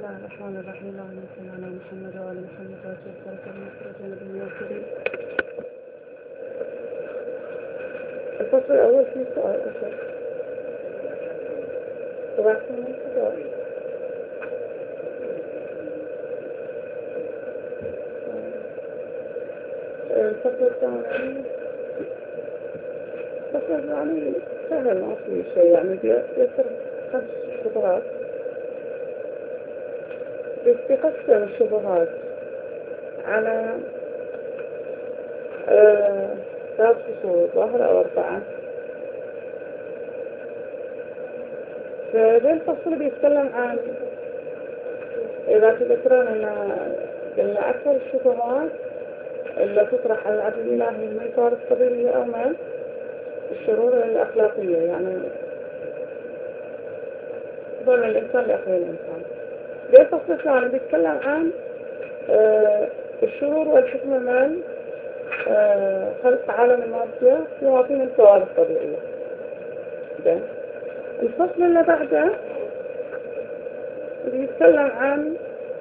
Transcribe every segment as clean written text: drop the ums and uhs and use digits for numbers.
الله الرحمن الرحيم. اللهم صل على محمد وعلى محمد وبارك المفرد ونبينا الكريم. الفصل الأول فيه سؤال أخر. طبعا سؤال. الفصل الثاني سهل ما فيه شيء، يعني بيصير 5 شبهات، بيقسم الشبهات على 3 فصول ظاهرة أو 4. فهذا الفصل بيتكلم عن، إذا تذكرون أن أكثر الشبهات اللي تطرح على العدل الإلهي من الصور الطبيعية أو من الشرور الأخلاقية، يعني ظلم الإنسان لأخوه الإنسان. الفصل الثاني بيتكلم عن الشرور والحكمة من خلق عالم المادة في مواطن الصور الطبيعية. الفصل اللي بعده بيتكلم عن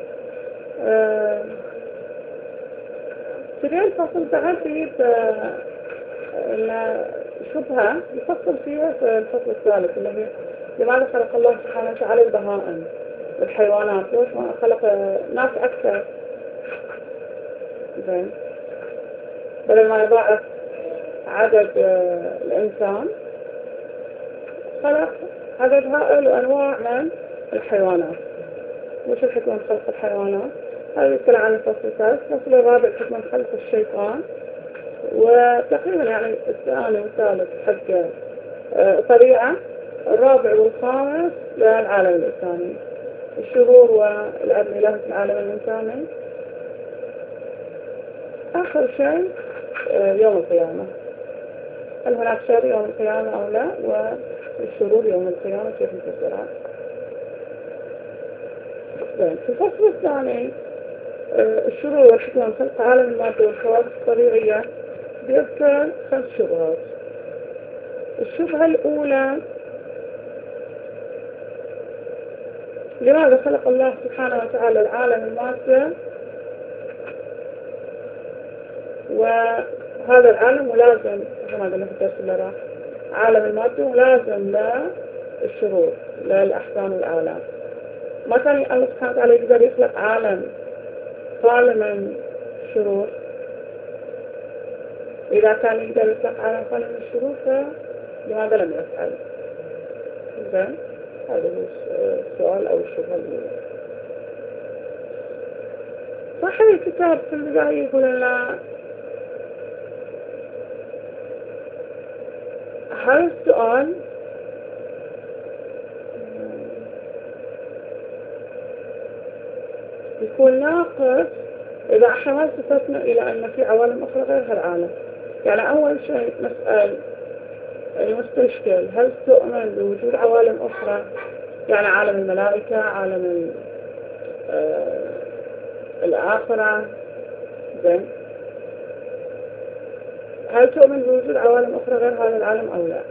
في الفصل بعد شبهة يفصل فيها في الفصل الثالث اللي هي لماذا خلق الله سبحانه وتعالى البهائم والحيوانات، ليش ما خلق ناس أكثر؟ زين، بدل ما يضاعف عدد الإنسان خلق عدد هائل وأنواع من الحيوانات. وش الحكمة من خلق الحيوانات؟ هذا يتكلم عن الفصل الثالث. الفصل الرابع حكمة من خلق الشيطان، وتقريبا يعني الثاني والثالث حق طبيعة. الرابع والخامس للعالم الإنساني، الشرور والعدل الإلهي في العالم الإنساني. آخر شيء يوم القيامة، هل هناك شر يوم القيامة أو لا، والشرور يوم القيامة كيف نفسرها. في الفصل الثاني الشرور والحكمة من خلق عالم المادة والكوارث الطبيعية بيذكر 5 شبهات. الشبهة الأولى: لماذا خلق الله سبحانه وتعالى العالم المادة، وهذا العالم ملازم كما قلنا في الدرس اللي راح، عالم المادة ملازم للشرور للأحسان والآلام. ما كان الله سبحانه وتعالى يقدر يخلق عالم خالي من الشرور؟ إذا كان يقدر يخلق عالم خالي من الشرور فلماذا لم يفعل؟ زين، هذا هو السؤال أو الشبهة الأولى. صاحب الكتاب في البداية يقول لنا هذا السؤال يكون ناقص إذا احنا ما التفتنا إلى أن في عوالم أخرى غير هالعالم. يعني أول شيء نسأل المستشكل: هل تؤمن بوجود عوالم أخرى؟ يعني عالم الملائكة، عالم الآخرة. زين، هل تؤمن بوجود عوالم أخرى غير هذا العالم أو لا؟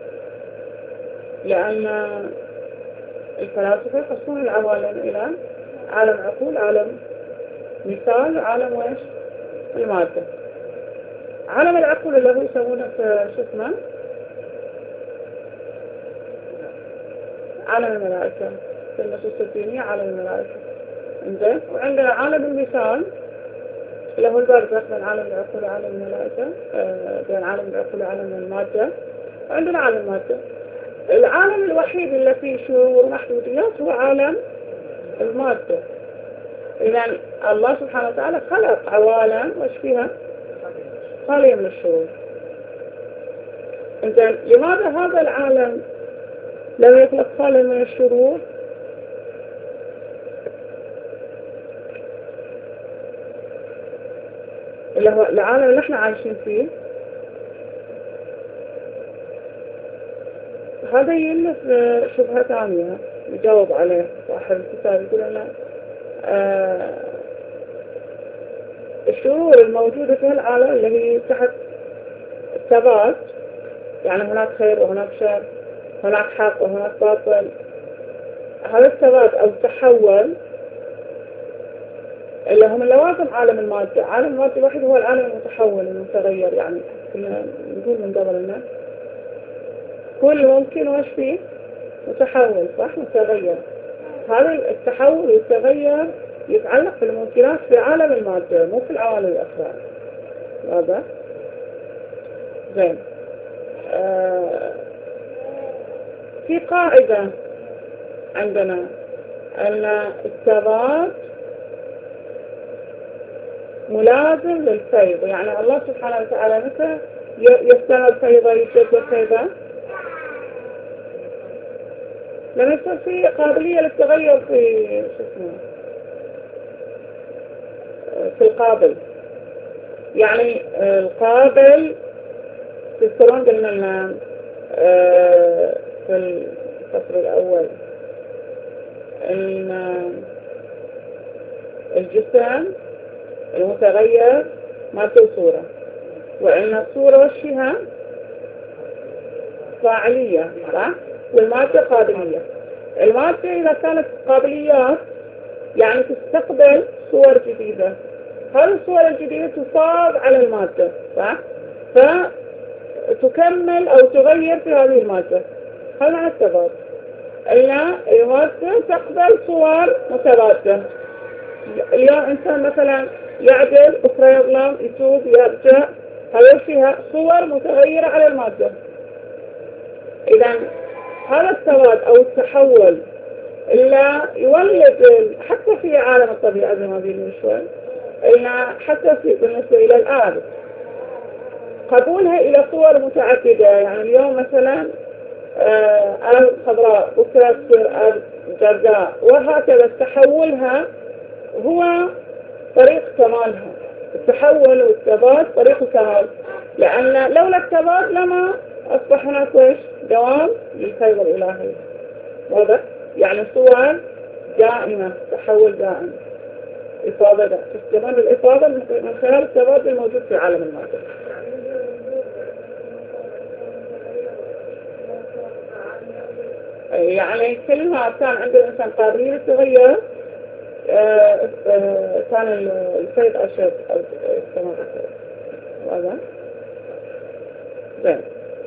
لأن الفلاسفة يقسمون العوالم إلى عالم عقول، عالم مثال، وعالم ويش المادة. عالم العقول اللي هو يسمونه في شو اسمه عالم الملائكة في النصوص الدينية، عالم الملائكة. انزين، وعندنا عالم المثال اللي هو البرزخ بين عالم العقول وعالم الملائكة، بين عالم العقول وعالم المادة. وعندنا عالم المادة. العالم الوحيد اللي فيه شرور ومحدوديات هو عالم المادة. إذن الله سبحانه وتعالى خلق عوالم وش فيها خالية من الشرور. إذن لماذا هذا العالم لم يخلق خالي من الشرور؟ اللي هو العالم اللي احنا عايشين فيه. هذا يلف شبهة ثانية يجاوب عليه صاحب الكتاب، يقول لنا الشرور الموجودة في العالم اللي هي تحت الثبات، يعني هناك خير وهناك شر، هناك حق وهناك باطل. هذا الثبات أو التحول اللي هم لوازم عالم المادة. عالم المادة الوحيد هو العالم المتحول المتغير، يعني كنا نقول من قبل إنه كل ممكن وش فيه متحول، صح، متغير. هذا التحول والتغير يتعلق بالممكنات في عالم المادة مو في العوالم الأخرى. هذا زين. في قاعدة عندنا أن الثبات ملازم للفيض، يعني الله سبحانه وتعالى متى يستمر الفيضة يجدد الفيضة؟ لما يصير في قابلية للتغير في شو اسمه في القابل. يعني القابل تذكرون قلنا لنا في الفصل الأول إن الجسم المتغير مادة وصورة، وإن الصورة وشها فاعلية، صح؟ والمادة قابلية. المادة إذا كانت قابليات يعني تستقبل صور جديدة، هذه الصور الجديدة تصاب على المادة، صح؟ فتكمل أو تغير في هذه المادة. هذا معنى التبادل، إن المادة تقبل صور متبادلة. اليوم إنسان مثلا يعدل، بكرة يظلم، يتوب، يرجع، هذا فيها صور متغيرة على المادة. إذا هذا التبادل أو التحول إلا يولد حتى في عالم الطبيعة زي ما بيقولوا شوي، إلا حتى في بالنسبة إلى الآن قبولها إلى صور متعددة. يعني اليوم مثلا أرض خضراء، بكرة تصير أرض جرداء، وهكذا تحولها هو طريق كمالها. التحول والثبات طريق الكمال، لأن لولا الثبات لما أصبح هناك ويش دوام للفيض الإلهي. واضح؟ يعني صور دائمة، تحول دائم، إفاضة، تستمر الإفاضة من خلال الثبات الموجود في عالم المادة. يعني كل ما كان عند الإنسان قابلية للتغير كان الفيض أشد أو استمر الفيض. واضح؟ زين.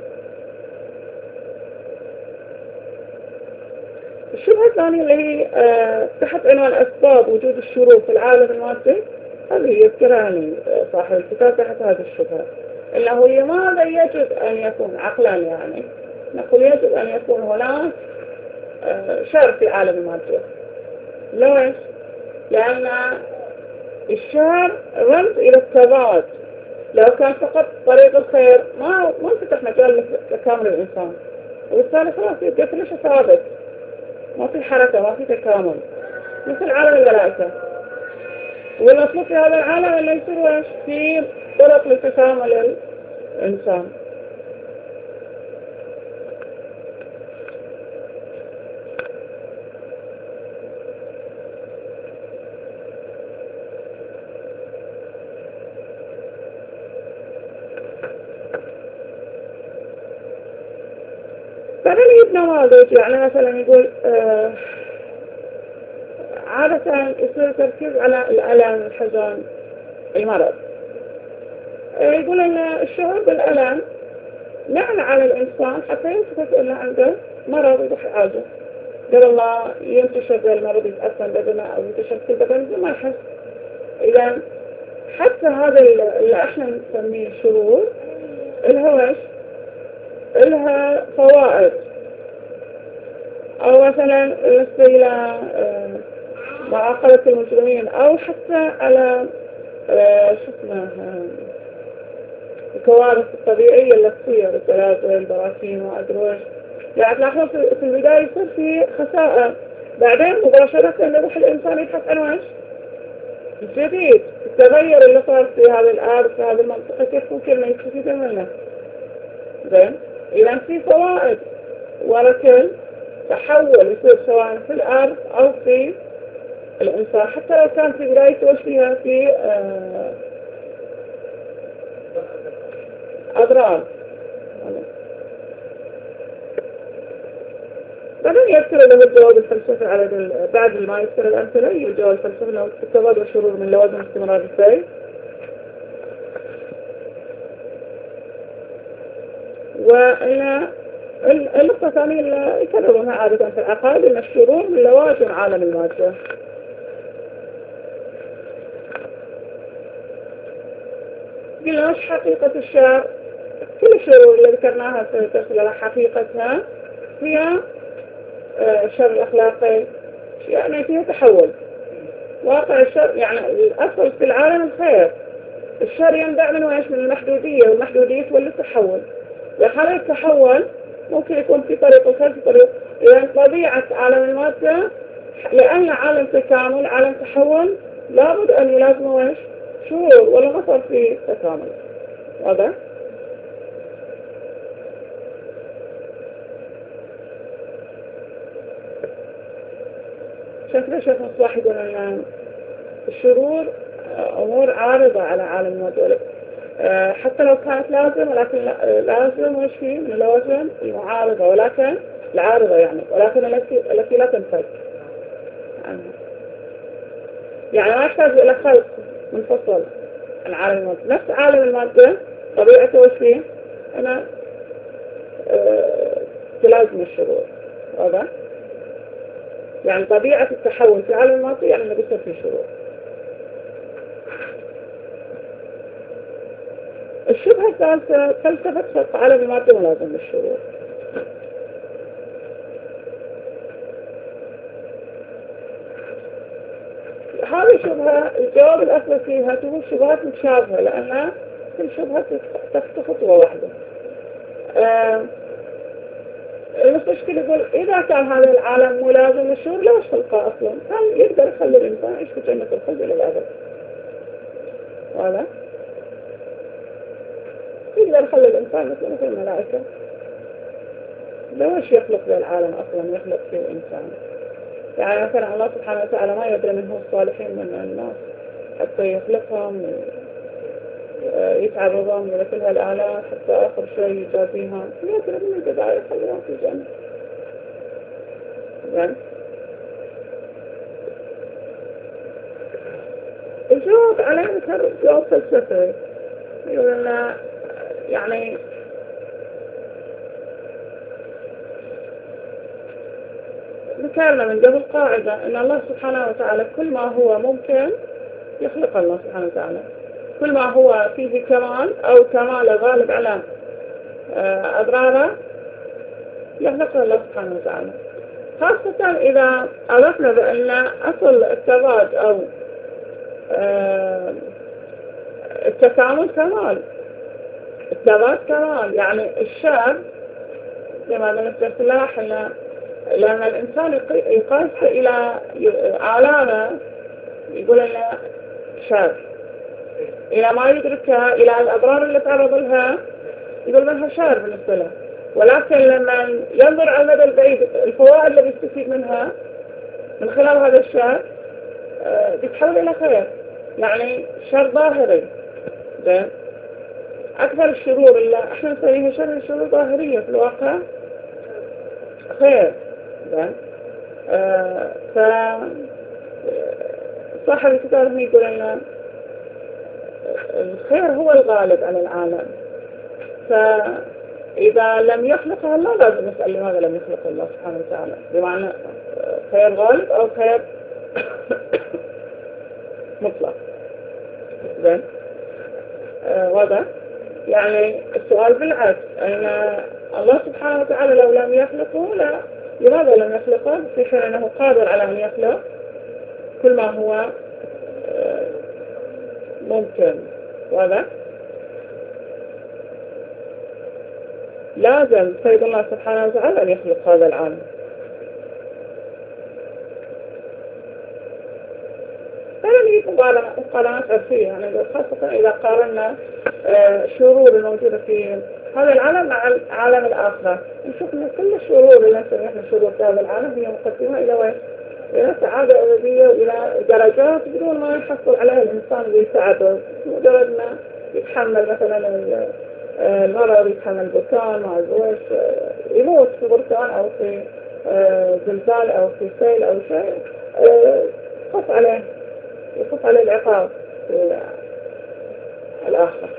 الشبهة الثانية اللي هي تحت عنوان أسباب وجود الشرور في العالم المادي، هذه يذكرها صاحب الكتاب تحت هذه الشبهة، إنه لماذا يجب أن يكون عقلا، يعني نقول يجب أن يكون هناك شر في عالم المادي. ليش؟ لأن الشر رمز إلى الثبات. لو كان فقط طريق الخير ما انفتح مجال لتكامل الإنسان، وبالتالي خلاص يبقى كل شيء ثابت، ما في حركة، ما في تكامل، مثل عالم الملائكة. والمطلوب في هذا العالم اللي يصير ويش في طرق لتكامل الإنسان. فنجد نماذج، يعني مثلا يقول عادة يصير تركيز على الألم، الحزن، المرض. يقول أن الشعور بالألم نعلى على الإنسان حتى يثبت أنه عنده مرض يروح يعالجه قبل ما ينتشر المرض يتأثر بدنه أو ينتشر في البدن ما يحس. إذا حتى هذا اللي احنا نسميه شرور الهوش لها فوائد. أو مثلا بالنسبة إلى معاقبة المجرمين، أو حتى على شو اسمه الكوارث الطبيعية اللي تصير، الزلازل، البراكين وأدري وش. يعني تلاحظون في البداية يصير في خسائر، بعدين مباشرة يروح الإنسان يبحث عن وش الجديد، التغير اللي صار في هذه الأرض، في هذه المنطقة، كيف ممكن ما يستفيد منه. زين، إذا في فوائد ورا كل تحول يصير سواء في الأرض أو في الإنسان، حتى لو كان في بدايته وش فيها في أضرار. بعدين يذكر له الجواب الفلسفي على بعد ما يذكر الأمثلة الجواب الفلسفي أنه التضاد والشرور من لوازم استمرار السير. وإن النقطة الثانية اللي يكررونها عادة في العقائد أن الشرور من لوازم عالم المادة. قلنا وش حقيقة الشر؟ كل الشرور اللي ذكرناها تصل حقيقتها هي الشر الأخلاقي، يعني فيها تحول. واقع الشر يعني الأصل في العالم الخير، الشر ينبع من ويش؟ من المحدودية، والمحدودية تولد تحول. وحالة التحول ممكن يكون في طريق الخير في طريق، يعني طبيعة عالم المادة لأن عالم تكامل عالم تحول لابد أن يلازمه ويش؟ شرور، ولا مصر في تكامل. هذا شكله شيخ مصباح يقول أن الشرور أمور عارضة على عالم المادة، حتى لو كانت لازم، ولكن لازم وش فيه من اللوازم المعارضة، ولكن العارضة يعني، ولكن التي لا تنفذ يعني ما يحتاج إلى خلق منفصل عن عالم المادة. نفس عالم المادة طبيعته وش فيه؟ أنا تلازم الشرور. هذا يعني طبيعة التحول في عالم المادة يعني أنه بيصير فيه شرور. الشبهة الثالثة فلسفة خلق عالم المادة ملازم للشرور. هذه شبهة الجواب الأصل فيها تقول شبهات متشابهة، لأن كل شبهة تخطي خطوة واحدة. المستشكل يقول إذا كان هذا العالم ملازم للشرور ليش خلقه أصلا؟ كان يقدر يخلي الإنسان يعيش في جنة الخلد إلى الأبد، ولا يقدر يخلي الإنسان مثل الملائكة. ليش يخلق ذا العالم أصلا يخلق فيه إنسان؟ يعني مثلا الله سبحانه وتعالى ما يدري منهم الصالحين من الناس حتى يخلقهم يتعرضون لكل هالآلات حتى آخر شيء يجازيهم، يدري من البداية يخليهم في الجنة. يعني الجواب عليه جواب فلسفي يقول لنا يعني ذكرنا من قبل قاعدة أن الله سبحانه وتعالى كل ما هو ممكن يخلق الله سبحانه وتعالى، كل ما هو فيه كمال أو كمال غالب على أضراره يخلقه الله سبحانه وتعالى. خاصة إذا عرفنا بأن أصل التضاد أو التكامل كمال، التضاد كمال، يعني الشر كما نذكر في اللاحق لأن الإنسان يقاس إلى آلامه يقول لنا شر، إلى ما يدركها إلى الأضرار اللي تعرض لها يقول لها شر بالنسبة له. ولكن لما ينظر على المدى البعيد الفوائد اللي بيستفيد منها من خلال هذا الشر بيتحول إلى خير، يعني شر ظاهري. زين أكثر الشرور اللي احنا نسميها شرور ظاهرية في الواقع خير. زين صاحب الكتاب يقول أن الخير هو الغالب على العالم، فإذا لم يخلقه الله لازم نسأل لماذا لم يخلق الله سبحانه وتعالى، بمعنى خير غالب أو خير مطلق. زين وهذا يعني السؤال بالعكس أن الله سبحانه وتعالى لو لم يخلقه لماذا لم يخلقه، في حين أنه قادر على أن يخلق كل ما هو ممكن. وهذا لازم سيد الله سبحانه وتعالى أن يخلق هذا العالم. فلن يكون مقارنات عرفية، يعني خاصة إذا قارنا الشرور الموجودة في هذا العالم مع العالم الآخر، نشوف أن كل الشرور اللي نسميها شرور في هذا العالم هي مقدمة إلى وين؟ إلى سعادة أبدية وإلى درجات بدون ما يحصل عليها الإنسان بسعادة، مجرد ما يتحمل مثلا المرض، يتحمل البركان مع الزواج، يموت في بركان أو في زلزال أو في سيل أو شيء يخف عليه العقاب في الآخر.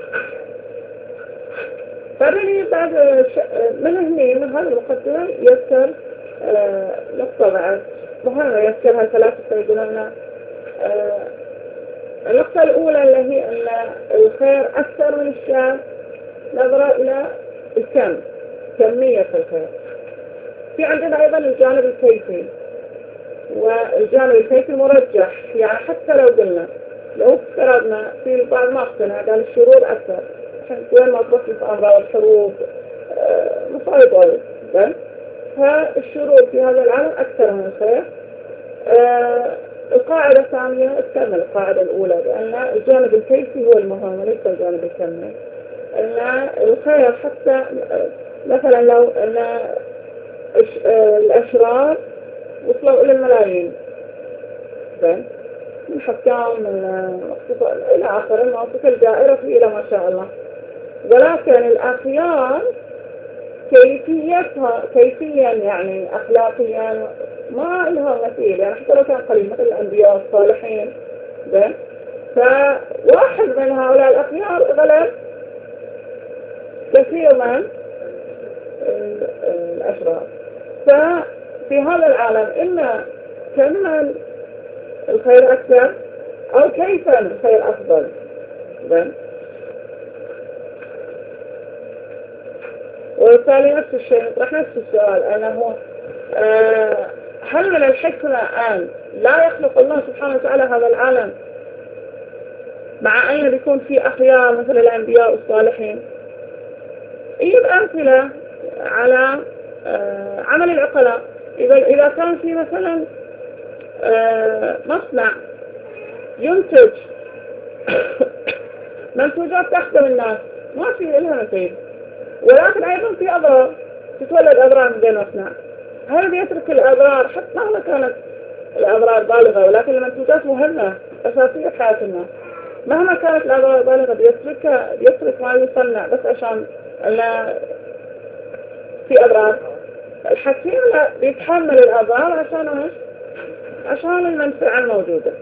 فبني بعد من هذا المقدمة يذكر نقطة بعد مهمة يذكرها الفلاسفة يقولون لنا النقطة الأولى اللي هي أن الخير أكثر من الشر نظرة إلى كمية الخير. في عندنا أيضا الجانب الكيفي، والجانب الكيفي مرجح، يعني حتى لو افترضنا في بعض ما اقتنع قال الشرور أكثر، وين ما تبص في أمراض الحروب مصايب وايد، فالشرور في هذا العالم أكثر من الخير. القاعدة الثانية تكمل القاعدة الأولى بأن الجانب الكيفي هو المهم وليس الجانب الكمي. أن الخير حتى مثلا لو أن الأشرار وصلوا إلى الملايين من حكام من إلى آخر المنطقة الدائرة إلى ما شاء الله، ولكن الأخيار كيفيا يعني أخلاقيا ما لها مثيل، يعني حتى لو كان قليل مثل الأنبياء الصالحين فواحد من هؤلاء الأخيار غلب كثير من الأشرار. ففي هذا العالم إما كم الخير أكثر أو كيف الخير أفضل. وبالتالي نفس الشيء نطرح نفس السؤال، أنا هو هل من الحكمة أن لا يخلق الله سبحانه وتعالى هذا العالم مع أن يكون فيه أخيار مثل الأنبياء والصالحين؟ يجب أمثلة على عمل العقلاء. إذا كان في مثلا مصنع ينتج منتوجات تخدم الناس ما في إلها نتيجة، ولكن أيضا في أضرار تتولد أضرار من بين المصنع، هل بيترك الأضرار حتى مهما كانت الأضرار بالغة، ولكن المنتوجات مهمة أساسية في حياة الناس مهما كانت الأضرار بالغة بيترك ما يصنع بس عشان في أضرار؟ الحكيم لا، بيتحمل الأضرار عشان المنفعة الموجودة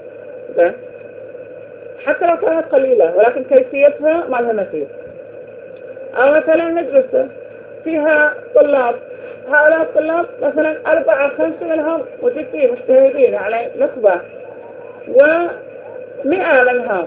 حتى لو كانت قليلة، ولكن كيفيتها ما لها مثيل. أو مثلا مدرسة فيها طلاب، هؤلاء الطلاب مثلا 4-5 منهم مجدين مجتهدين على نخبة، و100 منهم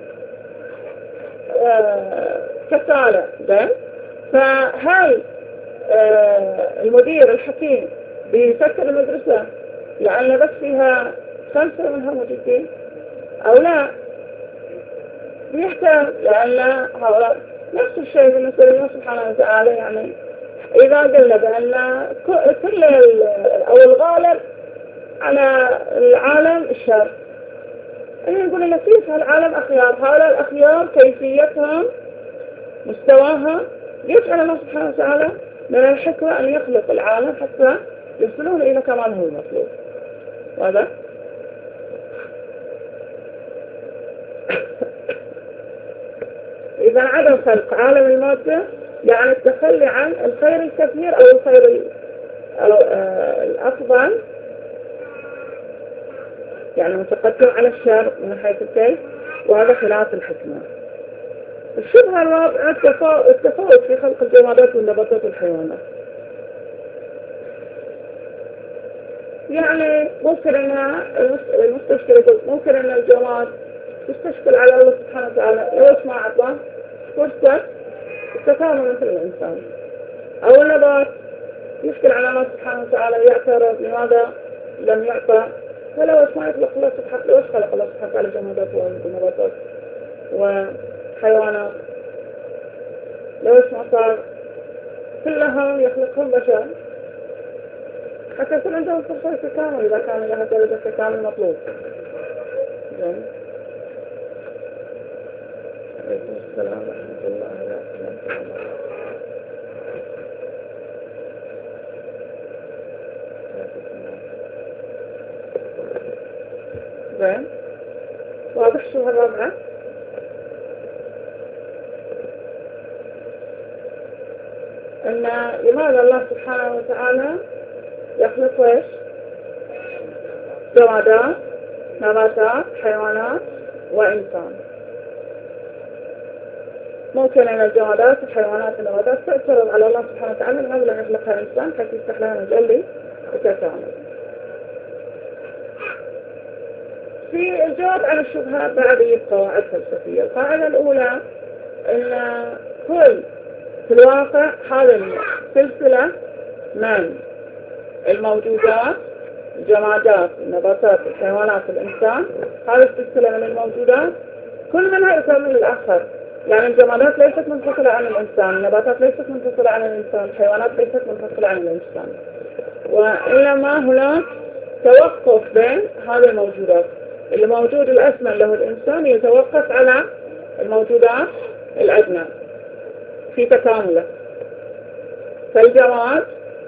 كسالى. فهل المدير الحكيم بيسكر المدرسة لأن بس فيها 5 منهم مجدين أو لا؟ بيحتاج لأن هؤلاء نفس الشيء بالنسبة لله سبحانه وتعالى. يعني إذا قلنا بأن كل أو الغالب على العالم الشر، نقول إن في العالم أخيار، هؤلاء الأخيار كيفيتهم مستواها يجعل الله سبحانه وتعالى من الحكمة أن يخلق العالم حتى يصلون إلى كماله المطلوب. وهذا إذا عدم خلق عالم المادة يعني التخلي عن الخير الكثير أو الخير الأفضل، يعني متقدم على الشر من حيث الكيف، وهذا خلاف الحكمة. الشبهة الرابعة التفاوت في خلق الجمادات والنباتات والحيوانات. يعني ممكن أن المستشكل يقول ممكن أن الجماد تستشكل على الله سبحانه وتعالى ليش ما أعطاه فرصة التكامل مثل الإنسان، أو النبات يشكل على الله سبحانه وتعالى يعترض لماذا لم يعطى، فلو ما يخلق الله سبحانه ليش خلق الله سبحانه وتعالى جمادات ونباتات وحيوانات، ليش ما صار كلهم يخلقهم بشر حتى يكون عندهم فرصة التكامل إذا كان لها درجة التكامل مطلوب. عليكم السلام ورحمة الله وبركاته. زين واضح شو هالرابعة؟ أن لماذا الله سبحانه وتعالى يخلق ويش جمادات نباتات حيوانات وإنسان. ممكن أن الجمادات الحيوانات النباتات تعترض على الله سبحانه وتعالى أنه لم يخلقها الإنسان حتى يفتح لها مجال لتكامل. في الجواب عن الشبهات بعض قواعد فلسفية. القاعدة الأولى أن في الواقع هذه السلسلة من الموجودات الجمادات النباتات الحيوانات الإنسان، هذه السلسلة من الموجودات كل منها يكمل الآخر. يعني الجمادات ليست منفصلة عن الإنسان، النباتات ليست منفصلة عن الإنسان، الحيوانات ليست منفصلة عن الإنسان، وإنما هناك توقف بين هذه الموجودات. الموجود الأثمن له الإنسان يتوقف على الموجودات الأدنى في تكامله. فالجماد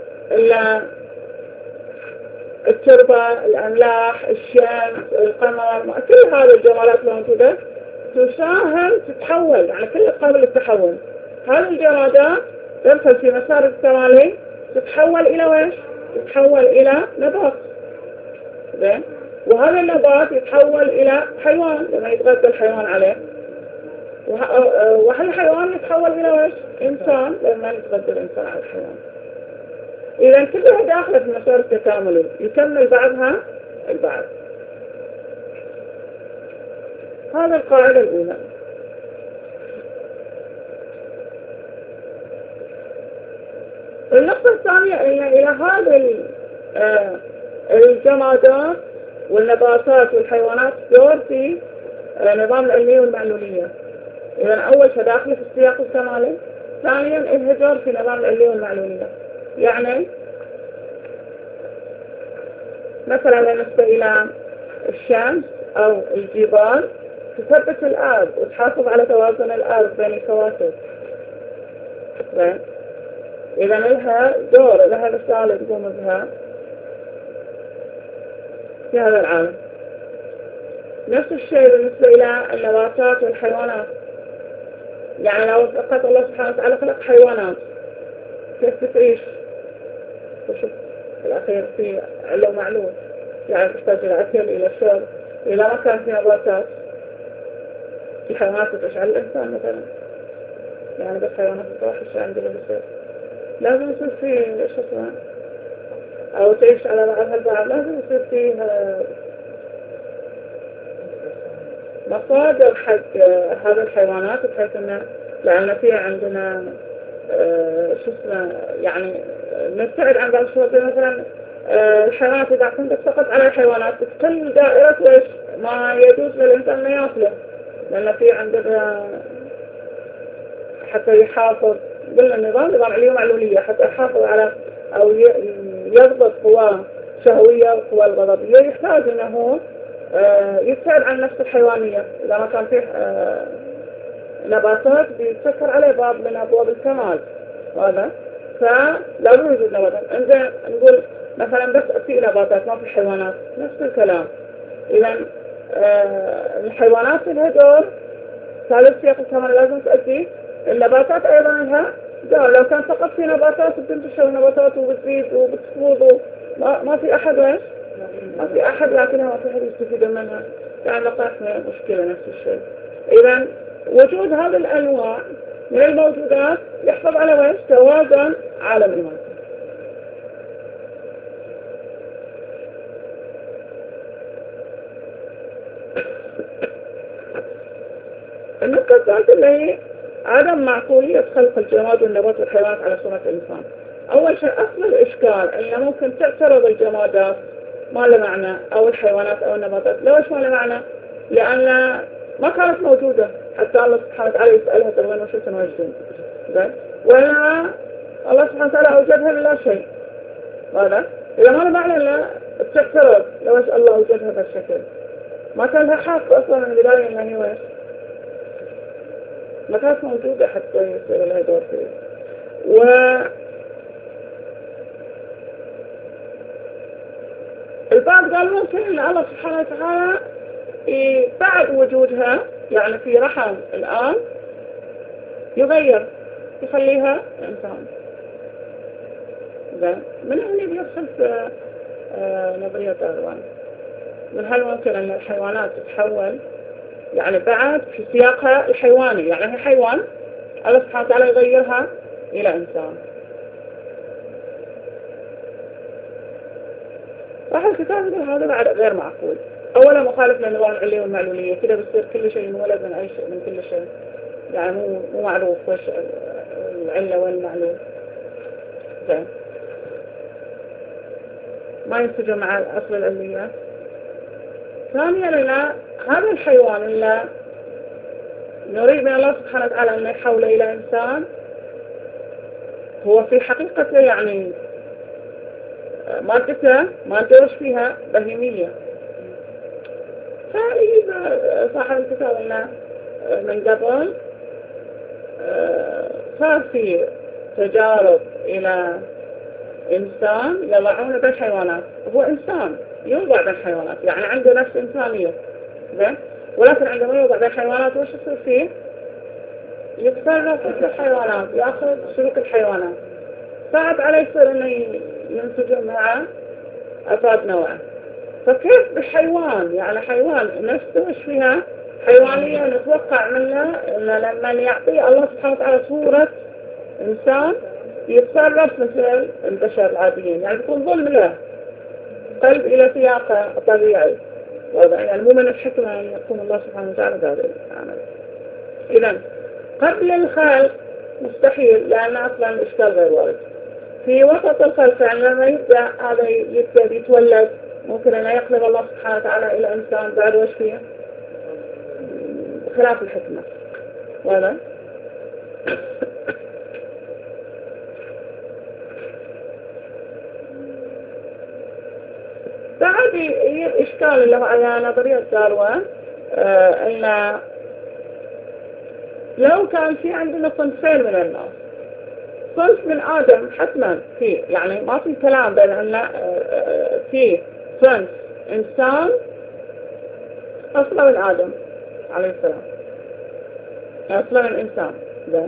التربة الأملاح الشمس القمر كل هذه الجمادات الموجودة تساهم تتحول، يعني كل قابل للتحول. هذه الجمادات تدخل في مسار التوالي تتحول إلى ويش؟ تتحول إلى نبات، وهذا النبات يتحول إلى حيوان لما يتغذى الحيوان عليه، وهذا الحيوان يتحول إلى ويش؟ إنسان لما يتغذى الإنسان على الحيوان. إذا كلها داخلة في مسار التكامل يكمل بعضها البعض. هذا القاعدة الأولى. النقطة الثانية أن إلى هذه الجمادات والنباتات والحيوانات دور في نظام العلمية والمعلولية. إذا أول شيء داخل في السياق الكمالي، ثانيا إلها دور في نظام العلمية والمعلولية. يعني مثلا بالنسبة إلى الشمس أو الجبال تثبت الأرض وتحافظ على توازن الأرض بين الكواكب. إذا لها دور، لها رسالة تقوم بها في هذا العالم. نفس الشيء بالنسبة إلى النباتات والحيوانات. يعني لو فقط الله سبحانه وتعالى خلق حيوانات كيف تعيش؟ وشوف في الأخير في علو معلول، يعني تحتاج إلى أكل إلى شرب. إذا ما كان في نباتات في حيوانات تعيش على الإنسان مثلا، يعني بس حيوانات الفواحش عندنا بصير لازم يصير فيه شو اسمه أو تعيش على بعضها البعض، لازم يصير فيه مصادر حق هذه الحيوانات، بحيث إنه لأن فيها عندنا شو اسمه يعني نبتعد عن بعض الشيء. مثلا الحيوانات إذا اعتمدت فقط على الحيوانات كل دائرة ويش ما يجوز للإنسان ما يأكله، لأن في عندنا حتى يحافظ بالنظام نظام عليه معلولية، حتى يحافظ على أو يضبط قواه الشهوية وقواه الغضبية يحتاج أنه يبتعد عن نفس الحيوانية. إذا ما كان فيه نباتات بيتسكر عليه باب من أبواب الكمال هذا، فلا يوجد نباتات. عندنا نقول مثلا بس في نباتات ما في حيوانات، نفس الكلام. إذا الحيوانات لها دور ثالث سياق الكمال لازم تأتي. النباتات أيضا لها دور. لو كان فقط في نباتات بتنتشر نباتات وبتزيد وبتفوض ما في أحد ويش؟ ما في أحد لكنها ما في أحد يستفيد منها، يعني لقيتنا مشكلة نفس الشيء. إذا وجود هذه الأنواع من الموجودات يحفظ على ويش؟ توازن عالم المادة. النقطة الثالثة اللي هي عدم معقولية خلق الجماد والنبات والحيوانات على صورة الإنسان. أول شيء أصل الإشكال أنه ممكن تعترض الجمادات ما له معنى أو الحيوانات أو النباتات. ليش ما له معنى؟ لأن ما كانت موجودة حتى الله سبحانه وتعالى يسألها تبغين وشو تنوجدون، ولا الله سبحانه وتعالى أوجدها للا شيء. هذا إذا ما له معنى أنه تعترض ليش الله أوجدها بهالشكل. ما كان لها حق أصلا من البداية أنها هي ويش ما كانت موجودة حتى يصير لها دور فيه. البعض قال ممكن أن الله سبحانه وتعالى بعد وجودها يعني في رحم الآن يغير يخليها إنسان. من اللي ندخل في نظرية داروين. من هل ممكن أن الحيوانات تتحول يعني بعد في سياقها الحيواني، يعني هي حيوان الله سبحانه وتعالى يغيرها إلى إنسان. راح الكتاب يقول هذا بعد غير معقول. أولا مخالف للنظام العلي والمعلولية، كده بيصير كل شيء ينولد من أي شيء من كل شيء، يعني مو معروف وش العلة والمعلول. زين، ما ينسجم مع أصل العلمية. ثانيا لنا هذا الحيوان اللي نريد من الله سبحانه وتعالى أن يحوله إلى إنسان، هو في حقيقته يعني مادته مادة وش فيها بهيمية. فإذا صاحب الكتاب لنا من قبل صار في تجارب إلى إنسان يضعونه بالحيوانات، هو إنسان يوضع بالحيوانات يعني عنده نفس إنسانية، ولكن عندما يوضع بالحيوانات وش يصير فيه؟ يتصرف في الحيوانات، يأخذ سلوك الحيوانات، صعب عليه يصير إنه ينسجم مع أفراد نوعه. فكيف بحيوان يعني حيوان نفسه وش فيها حيوانية، نتوقع منه إنه لما يعطي الله سبحانه وتعالى صورة إنسان يتصرف مثل البشر العاديين، يعني يكون ظلم له قلب إلى سياقه الطبيعي، يعني مو من الحكمة أن يقوم الله سبحانه وتعالى بهذا العمل. إذن قبل الخلق مستحيل، لأن أصلا الإشكال غير وارد. في وسط الخلق يعني لما يبدأ هذا يتولد ممكن أن يقلب الله سبحانه وتعالى إلى إنسان بعد وش فيه خلاف الحكمة. وهذا بعد إشكال اللي هو على نظرية داروين، إن لو كان في عندنا صنفين من الناس، صنف من آدم حتما في يعني ما في كلام بين أن في صنف إنسان أصلا من آدم عليه السلام، أصلا من إنسان زين،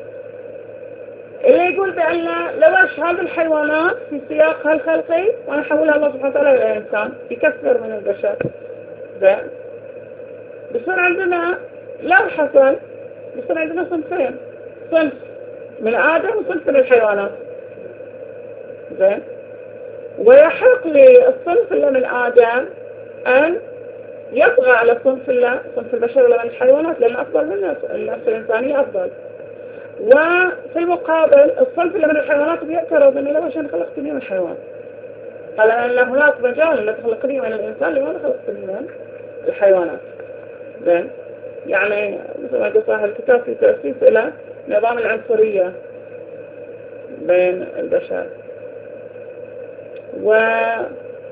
اللي يقول بأن لوش هذه الحيوانات في سياقها الخلقي ونحولها الله سبحانه وتعالى إلى إنسان يكثر من البشر زين، بصير عندنا لو حصل بصير عندنا صنفين، صنف من آدم وصنف من الحيوانات زين، ويحق للصنف اللي من آدم أن يطغى على صنف البشر اللي من الحيوانات، لأن أفضل من النفس الإنسانية أفضل. وفي المقابل الصنف اللي من الحيوانات بيعترض أنه لو عشان خلقتني من الحيوان، قال أن هناك مجال اللي تخلقني من الإنسان لماذا خلقتني من الحيوانات زين. يعني مثل ما قلت صاحب الكتاب في تأسيس إلى نظام العنصرية بين البشر. وبعد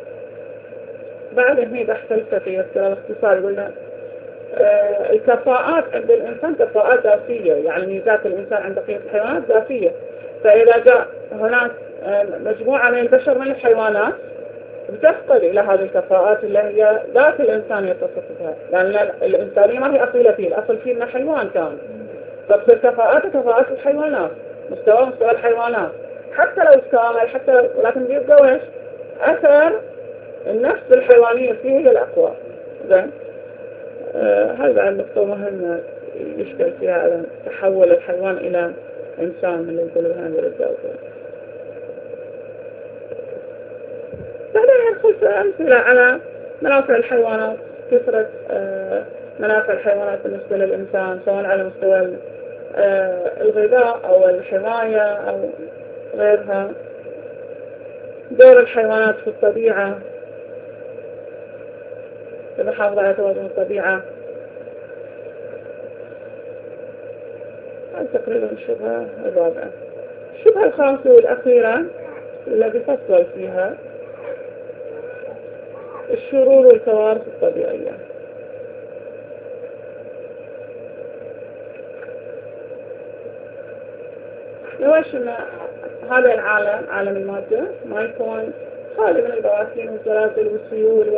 هنا بحث فلسفي باختصار قلنا الكفاءات عند الإنسان كفاءات ذاتية، يعني ميزات الإنسان عند بقية الحيوانات ذاتية. فإذا جاء هناك مجموعة من البشر من الحيوانات بتفقد إلى هذه الكفاءات اللي هي ذات الإنسان يتصف بها، لأن الإنسانية ما هي أصيلة فيه، الأصل فيه إنه حيوان كان، فتصير كفاءات الحيوانات، مستوى الحيوانات حتى لو كامل حتى، ولكن بيبقى وش أثر النفس الحيوانية فيه هي الأقوى زين. هذا النقطة مهمة يشكل فيها على تحول الحيوان إلى إنسان من القلوب هذه الرجال. بعدين يدخل في أمثلة على منافع الحيوانات، كثرة منافع الحيوانات بالنسبة للإنسان سواء على مستوى الغذاء أو الحماية أو غيرها، دور الحيوانات في الطبيعة في المحافظة على توازن الطبيعة. هذه تقريبا الشبهة الرابعة. الشبهة الخامسة والأخيرة الذي فصل فيها الشرور والكوارث الطبيعية. لوش أن هذا العالم عالم المادة ما يكون خالي من البراكين والزلازل والسيول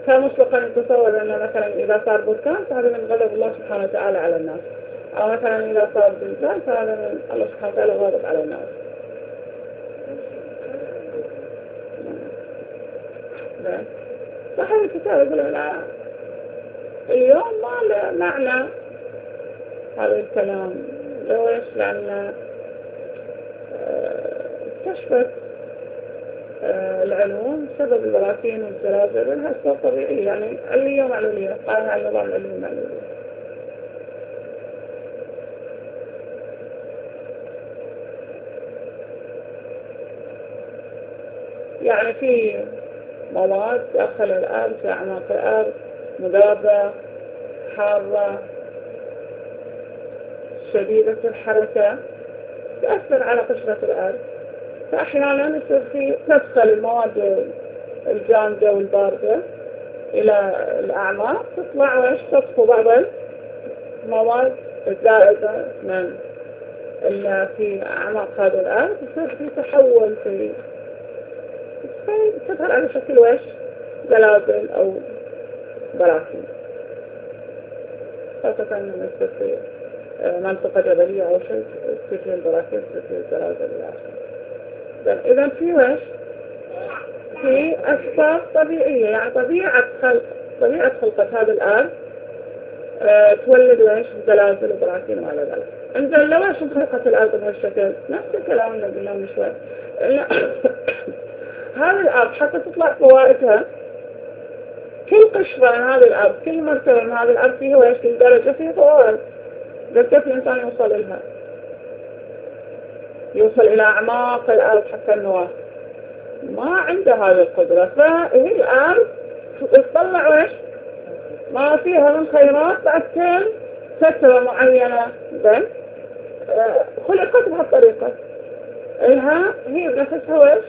كان مسبقا نتصور أن مثلا إذا صار بركان فهذا من غضب الله سبحانه وتعالى على الناس، أو مثلا إذا صار زلزال فهذا من الله سبحانه وتعالى غاضب على الناس. صحيح الكتاب يقول لا اليوم ما له معنى هذا الكلام. ليش؟ لأن اكتشفت العلوم سبب البراكين والزلازل انها اسباب طبيعية، يعني علمية ومعلولية، قائمة على النظام العلمي والمعلولي. يعني في مواد داخل الأرض في أعماق الأرض مذابة حارة شديدة الحركة تأثر على قشرة الأرض، فأحيانا يصير في تدخل المواد الجامدة والباردة إلى الأعماق تطلع ويش تطفو بعض المواد الزائدة من اللي في أعماق هذا الأرض، يصير في تحول في تظهر على شكل ويش زلازل أو براكين، خاصة من يصير في منطقة جبلية أو شيء تجري البراكين تجري الزلازل إلى آخره. إذا في ويش في أسباب طبيعية، يعني طبيعة خلقة هذه الأرض تولد ويش زلازل وبراكين وعلى ذلك. إنزين لو ويش خلقت الأرض بهالشكل نفس الكلام اللي قلناه من شوي. هذه الأرض حتى تطلع فوائدها كل قشرة من هذه الأرض كل مرتبة من هذه الأرض فيها ويش كل درجة فيها فوائد. بس كيف الإنسان يوصل لها؟ يوصل إلى أعماق الأرض حتى النواة، ما عنده هذه القدرة. فهي الأرض تطلع ويش ما فيها من خيرات بعد كل فترة معينة بل خلقت بهالطريقة إنها هي بنفسها ويش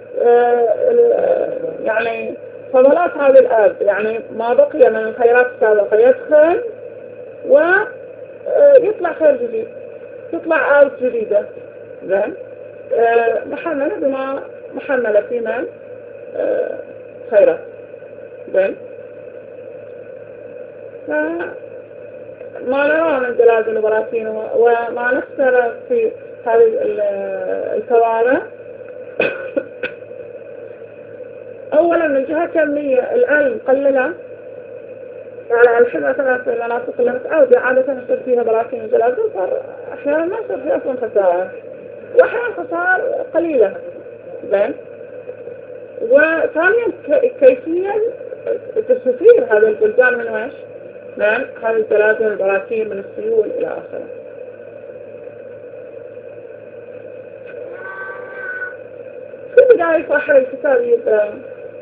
يعني فضلات هذه الأرض، يعني ما بقي من الخيرات السابقة يدخل ويطلع خير جديد، تطلع أرض جديدة زين محملة بما محملة في من خيرات زين. ما نرى من زلازل وبراكين وما نخسر في هذه الكوارث. أولا من جهة كمية الآن مقللة على الحين مثلا في المناطق اللي متعودة عادة يصير فيها براكين وزلازل، صار أحيانا ما يصير فيها أصلا خسائر وأحيانا خسائر قليلة زين. وثانيا كيفية تستثير هذا البلدان من ويش؟ من هذه الزلازل والبراكين من السيول إلى آخره. في بداية صاحب الكتاب يبقى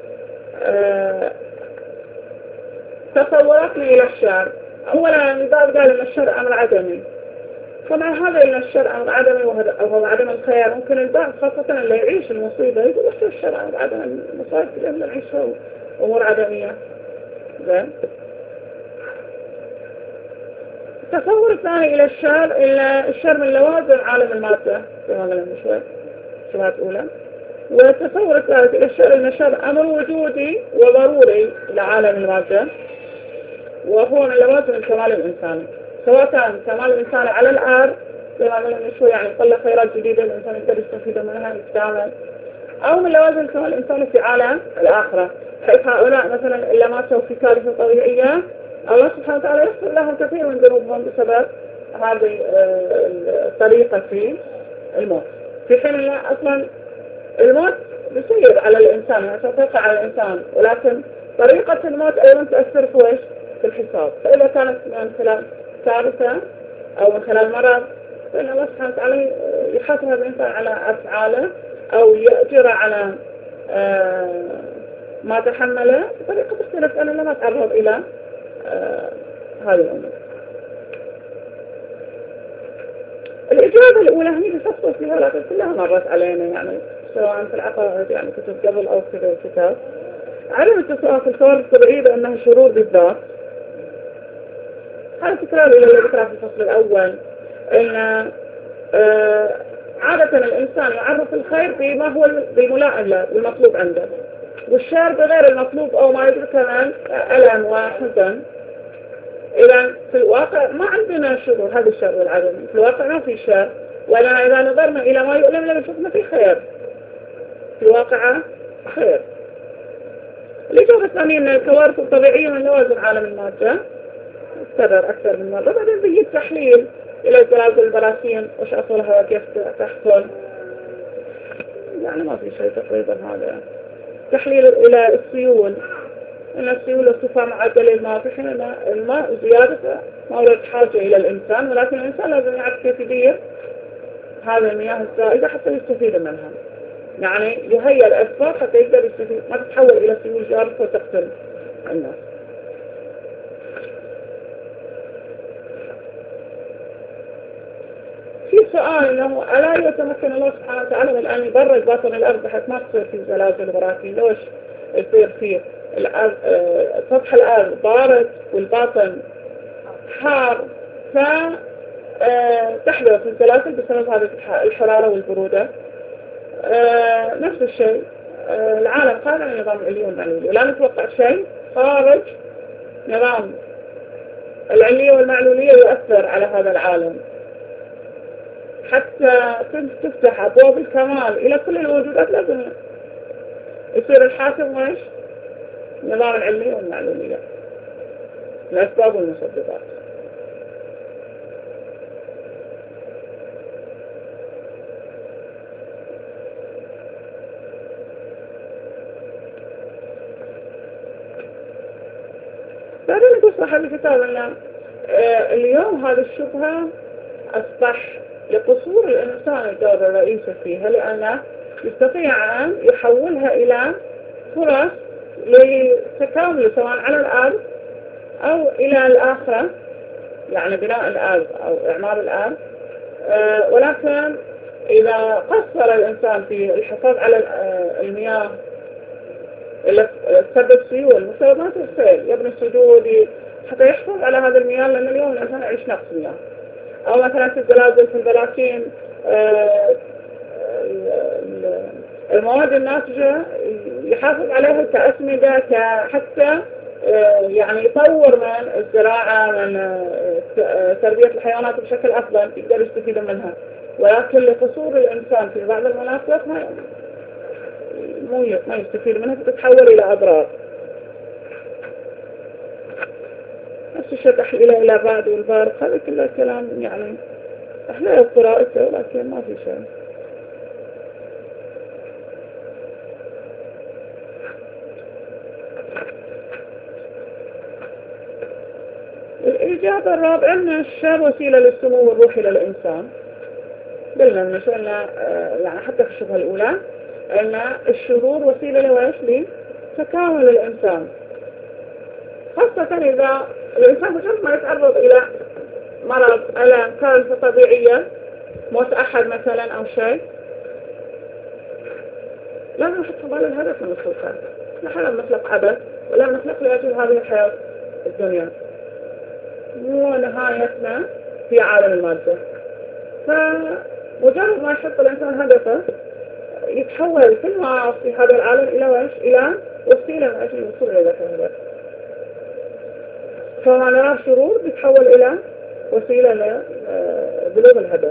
تصوراتنا إلى الشر. أولا الباب قال أن الشر أمر عدمي، فمع هذا أن الشر أمر عدمي وهو عدم الخير، ممكن البعض خاصة اللي يعيش المصيبة يقول الشر أمر عدمي، المصائب اللي نعيشها أمور عدمية زين. التصور الثاني إلى الشر إلى الشر من لوازم عالم المادة كما قلنا من شوي شبهات أولى. والتصور الثالث إلى الشر إن الشر أمر وجودي وضروري لعالم المادة، وهو من لوازم الكمال الإنساني، سواء كان كمال الإنساني على الأرض كما قلنا من شوي يعني يطلع خيرات جديدة الإنسان يقدر يستفيد منها يستعمل، أو من لوازم الكمال الإنساني في عالم الآخرة، حيث هؤلاء مثلا إلا ماتوا في كارثة طبيعية الله سبحانه وتعالى يغفر لهم كثير من ذنوبهم بسبب هذه الطريقة في الموت، في حين أن أصلا الموت بيصير على الإنسان يعني تقع على الإنسان، ولكن طريقة الموت أيضا تأثر في ويش في الحساب. فإذا كانت من خلال كارثة أو من خلال مرض فإن الله سبحانه وتعالى يحاسب هذا الإنسان على أفعاله أو يأجر على ما تحمله بطريقة تختلف. أنا لما أتعرض إلى هذه الأمور. الإجابة الأولى هي تفصل فيها لكن كلها مرت علينا يعني سواء في العقائد يعني كتب قبل أو كذا كتاب. عدم التصرف في الكوارث الطبيعية بأنها شرور بالذات، هذا تكرار إلى اللي ذكره في الفصل الأول إن عادة الإنسان يعرف الخير بما هو بملائم له والمطلوب عنده، والشعر بغير المطلوب أو ما يدركه من ألم وحزن. إذا في الواقع ما عندنا شرور، هذا الشر العدمي في الواقع ما في شر، ولا إذا نظرنا إلى ما يؤلم لنا شفنا في خير، في الواقع خير. الإجابة الثانية من الكوارث الطبيعية من لوازم عالم المادة تكرر أكثر من مرة. بعدين بيجي التحليل إلى زلازل البراكين وش أصلها وكيف تحصل، يعني ما في شيء تقريبا. هذا تحليل إلى السيول، أن السيول ارتفاع معدل الماء، في حين أن الماء زيادة مورد حاجة إلى الإنسان، ولكن الإنسان لازم يعرف كيف يدير هذه المياه الزائدة حتى يستفيد منها، يعني يهيئ الأسباب حتى يقدر يستفيد، ما تتحول إلى سيول جارفة وتقتل الناس. في سؤال أنه ألا يتمكن الله سبحانه وتعالى من أن يبرد باطن الأرض بحيث ما تصير في زلازل وبراكين؟ ليش يصير فيه الأرض سطح الأرض بارد والباطن حار، فتحدث الزلازل بسبب هذه الحرارة والبرودة. نفس الشيء العالم خارج عن نظام العلية والمعلولية، لا نتوقع شيء خارج نظام العلية والمعلولية يؤثر على هذا العالم. حتى تفتح أبواب الكمال إلى كل الموجودات لازم يصير الحاكم وإيش؟ نظام العلمية والمعلومية، الأسباب والمسببات. بعدين يقول صاحب الكتاب أن اليوم هذه الشبهة أصبح لقصور الإنسان الدور الرئيسي فيها، لأنه يستطيع أن يحولها إلى فرص لتكامل سواء على الأرض أو إلى الآخرة، يعني بناء الأرض أو إعمار الأرض. ولكن إذا قصر الإنسان في الحفاظ على المياه سبب سيول مسببات السيل، يبني السدود حتى يحفظ على هذا المياه، لأن اليوم الإنسان يعيش نقص مياه. أو مثلا في الزلازل في البراكين المواد الناتجة يحافظ عليها كأسمدة، حتى يعني يطور من الزراعة، من تربية الحيوانات بشكل أفضل يقدر يستفيد منها. ولكن لقصور الإنسان في بعض المناطق ما يستفيد منها، فتتحول إلى أضرار. نفس الشيء تحليل إلى الرعد والبارق، هذا كله كلام يعني أحلى قراءته، ولكن ما في شيء. الإجابة الرابعة أن الشر وسيلة للسمو الروحي للإنسان. قلنا أن يعني حتى في الشبهة الأولى أن الشرور وسيلة لويش لتكامل الإنسان، خاصة إذا الإنسان بجرد ما يتعرض إلى مرض، ألم، كارثة طبيعية، موت أحد مثلا أو شيء، لازم نحط في بال الهدف من الخلقة. نحن لم نخلق عبث، ولا نخلق لأجل هذه الحياة الدنيا، مو نهايتنا في عالم المادة. فمجرد ما يحط الإنسان هدفه يتحول كل ما في هذا العالم إلى وش؟ إلى وسيلة من أجل الوصول إلى ذلك الهدف. فما نرى شرور يتحول إلى وسيلة لبلوغ الهدف.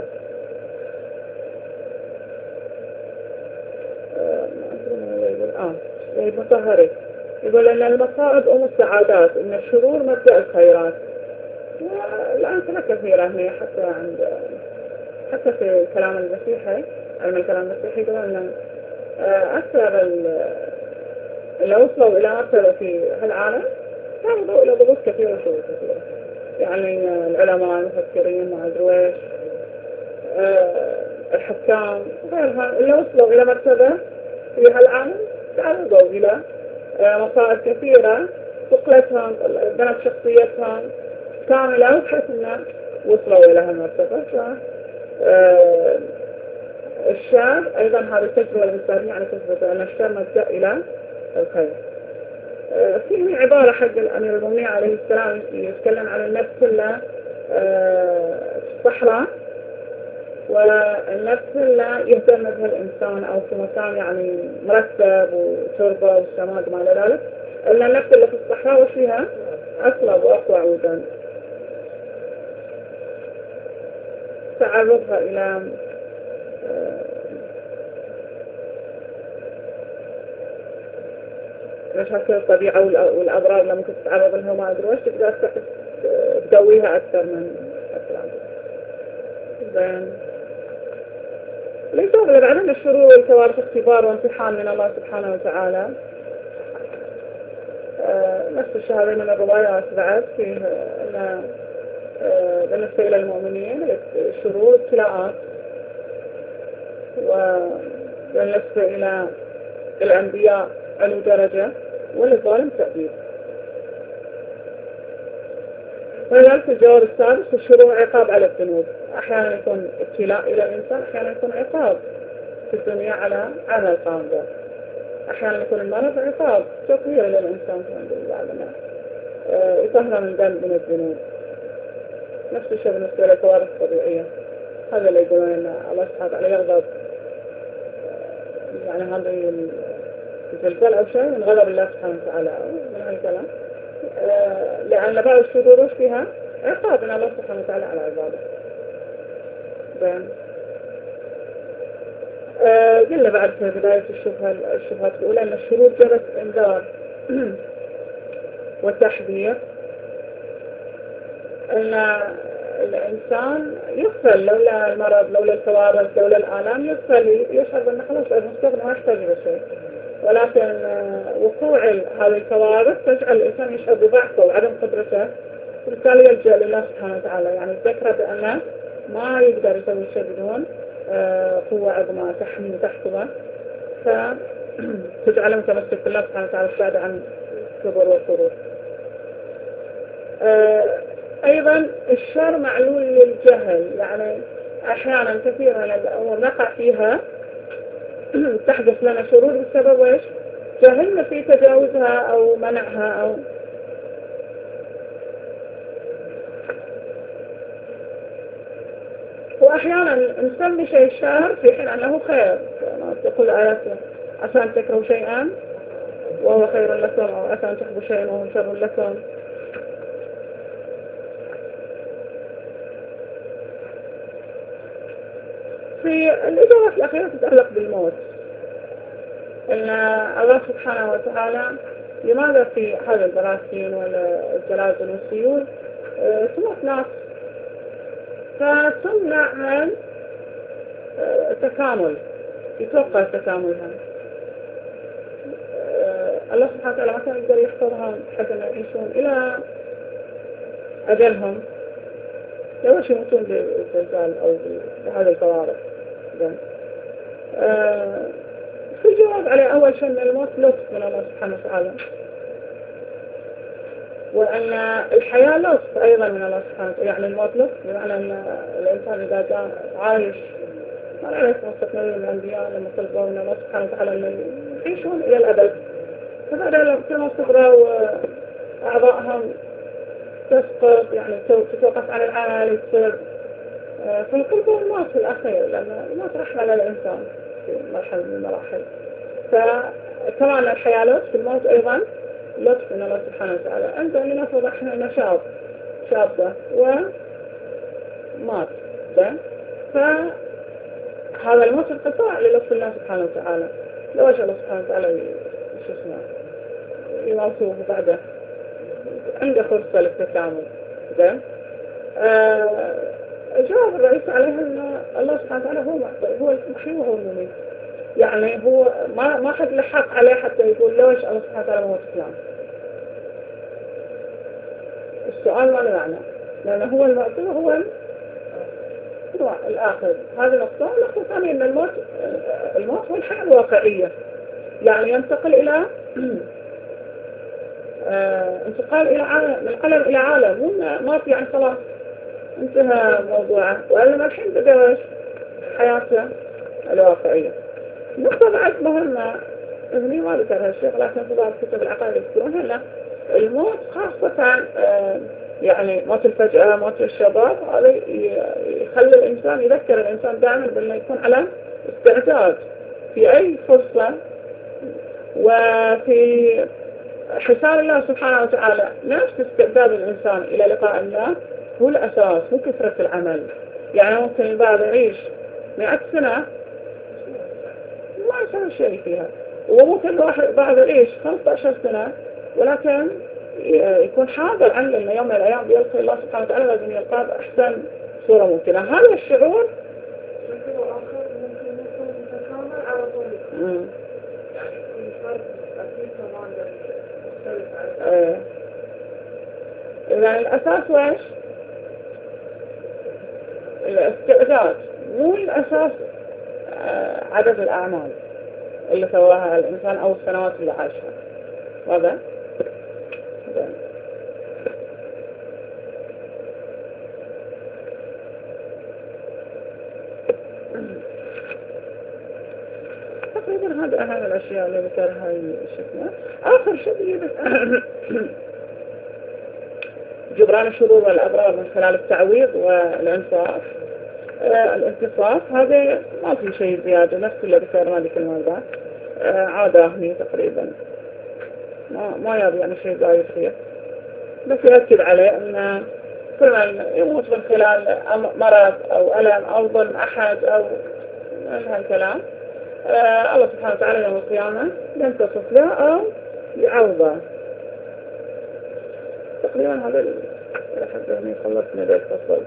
المطهري يقول أن المصائب أم السعادات، أن الشرور مبدأ الخيرات. والأمثلة كثيرة هنا، حتى في الكلام المسيحي، علم الكلام المسيحي يقول أن أكثر اللي وصلوا إلى مرتبة في هالعالم تعرضوا إلى ضغوط كثيرة وشغل كثيرة، يعني العلماء، المفكرين، ما أدري ويش، الحكام غيرها، اللي وصلوا إلى مرتبة في هالعالم تعرضوا إلى مصائب كثيرة، ثقلتهم، بنت شخصيتهم كاملة بحيث أن وصلوا إلى هالمرتبة. الشر أيضا هذه التجربة الإنسانية على تثبت أن الشر مبدأ إلى الخير. فيه عبارة حق الأمير المؤمنين عليه السلام يتكلم عن النفس كلها في الصحراء، والنفس لا يهتم بها الإنسان أو في مكان يعني مرتب وتربة والسماد ما إلى ذلك، إلا النفس اللي في الصحراء وش فيها أصلب وأقوى عودا. تعرضها إلى مشاكل الطبيعة والأضرار اللي ممكن تتعرض لها وما أدري وش، تقدر تقويها أكثر من زين. ليس غير عدم الشرور والكوارث اختبار وامتحان من الله سبحانه وتعالى. نفس الشهادة من الروايات بعد فيه أن بالنسبة إلى المؤمنين الشرور ابتلاءات، وبالنسبة إلى الأنبياء علو درجة، وللظالم تأديب. ولذلك الجواب السادس الشرور عقاب على الذنوب، أحيانا يكون ابتلاء إلى الإنسان، أحيانا يكون عقاب في الدنيا على عمل قام به، أحيانا يكون المرض عقاب تطوير إلى الإنسان بعدما يطهر من ذنب من الذنوب. نفس الشيء بالنسبة للكوارث الطبيعية، هذا اللي يقولون أن الله سبحانه وتعالى يغضب يعني هذا الزلزال أو شيء من غضب الله سبحانه وتعالى أو من هالكلام، لأن بعض الشرور وش فيها عقاب من الله سبحانه وتعالى على عباده. زين. قلنا بعد في بداية الشبهات الأولى أن الشرور جرت إنذار والتحذير، أن الإنسان يغفل لولا المرض لولا الكوارث لولا الآلام، يغفل يشعر بأنه خلاص المستقبل ما يحتاج إلى شيء، ولكن وقوع هذه الكوارث تجعل الإنسان يشعر بضعفه وعدم قدرته، وبالتالي يلجأ لله سبحانه وتعالى، يعني الذكرى بأنه ما يقدر يسوي شيء بدون قوة عظمى تحمي وتحفظه، فتجعله متمسك بالله سبحانه وتعالى بعد عن الكبر والغرور. أيضا الشر معلول للجهل، يعني أحيانا كثيرا من الأمور نقع فيها تحدث لنا شرور بسبب إيش؟ جهلنا في تجاوزها أو منعها أو وأحيانا نسمي شيء شر في حين أنه خير، كما تقول آيات عسى أن تكرهوا شيئا وهو خير لكم، أو عسى أن تحبوا شيئا وهو شر لكم. في الإجابات الأخيرة تتعلق بالموت، إن الله سبحانه وتعالى لماذا في هذه البراكين والزلازل والسيول تموت ناس فتمنع عن التكامل، يتوقع تكاملها. الله سبحانه وتعالى مثلا يقدر يحفظهم حتى يعيشون إلى أجلهم، ليش يموتون بالزلزال أو بهذه الكوارث. في الجواب على أول شيء أن الموت لطف من الله سبحانه وتعالى، وأن الحياة لطف أيضا من الله سبحانه وتعالى، يعني الموت لطف بمعنى أن الإنسان إذا جاء عايش ما نعرف مستقبل من الأنبياء لما طلبوا من الله سبحانه وتعالى أن يعيشون إلى الأبد، فبعد كل صبروا أعضائهم تسقط، يعني تتوقف عن العمل تصير في القلب والموت في الأخير، لأن الموت رحمة للإنسان في مرحلة من المراحل. فكمان الحياة لطف، الموت أيضا لطف من الله سبحانه وتعالى. أنت لنفرض إحنا شابة ومات، فهذا الموت انقطاع للطف الله سبحانه وتعالى، لو أجل الله سبحانه وتعالى يموتوه بعده عنده فرصة للتكامل. الجواب الرئيسي عليها أن الله سبحانه وتعالى هو المحيي وهو المميت، يعني هو ما حد لحق عليه حتى يقول ليش الله سبحانه وتعالى موت فلان. السؤال ما له معنى، لأنه هو المقدور هو الآخر. هذه نقطة. النقطة الثانية أن الموت هو الحياة الواقعية، يعني ينتقل إلى انتقال إلى عالم، من قلم إلى عالم، ما في يعني خلاص انتهى موضوعه، وإنما الحين بدأ حياته الواقعية. نقطة بعد مهمة هني ما ذكرها الشيخ، لكن في بعض كتب العقائد يذكرون هنا الموت خاصة يعني موت الفجأة، موت الشباب، هذا يخلي الإنسان يذكر الإنسان دائما بأنه يكون على استعداد في أي فرصة. وفي حساب الله سبحانه وتعالى نفس استعداد الإنسان إلى لقاء الله هو الأساس، مو كثرة العمل. يعني ممكن البعض يعيش 100 سنة ما يسوي شيء فيها، وممكن الواحد بعد يعيش 15 سنة ولكن يكون حاضر عن أن يوم من الأيام بيلقي الله سبحانه وتعالى لازم يلقاه بأحسن صورة ممكنة. هذا الشعور يعني الأساس وإيش؟ الاستعداد، مو الأساس عدد الأعمال اللي سواها الإنسان أو السنوات اللي عاشها. هذا تقريبا هذا أهم الأشياء اللي ذكرها الشيخنا. آخر شيء جبران الشرور والأضرار من خلال التعويض والإنصاف. الانتصاف هذا ما في شيء زيادة، نفس اللي ذكرنا ذيك المرة، عادة هني تقريبا، ما يبي يعني شيء زايد فيه، بس يأكد عليه أن كل من يموت من خلال مرض أو ألم أو ظلم أحد أو من هالكلام، الله سبحانه وتعالى يوم القيامة ينتصف له أو يعوضه. تقريبا هذا لحد هني خلصنا ذا الفصل.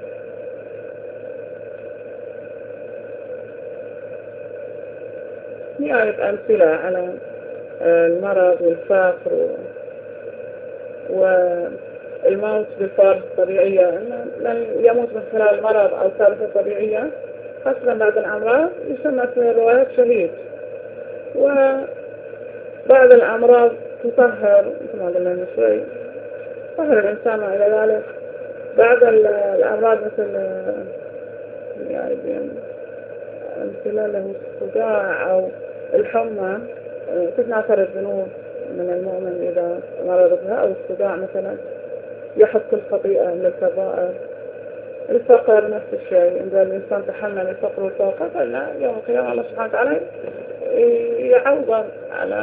نعرف أمثلة على المرض والفقر والموت بالكوارث الطبيعية. من يموت من خلال المرض أو كارثة طبيعية خاصة بعد الأمراض يسمى في الروايات شهيد. وبعد الأمراض تطهر مثل ما قلنا من شوي، تطهر الإنسان إلى ذلك. بعد الأمراض مثل يعني أمثلة له الصداع أو الحمى تتناثر الذنوب من المؤمن إذا مرض بها، أو الصداع مثلا يحط الخطيئة من الكبائر. الفقر نفس الشيء، إذا الإنسان تحمل الفقر والفاقة فإن يوم القيامة الله سبحانه وتعالى يعوض على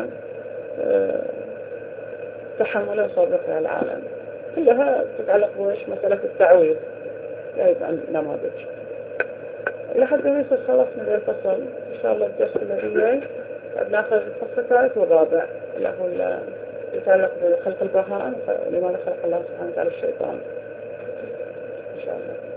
تحمله صادق على العالم. كلها تتعلق بوش مسألة التعويض، جايز عن نماذج. لحد ما يصير خلصنا من الفصل إن شاء الله الدرس الذي جاي ناخذ الفصل الثالث والرابع اللي هو يتعلق بخلق البهائم، لماذا خلق الله سبحانه وتعالى الشيطان إن شاء الله.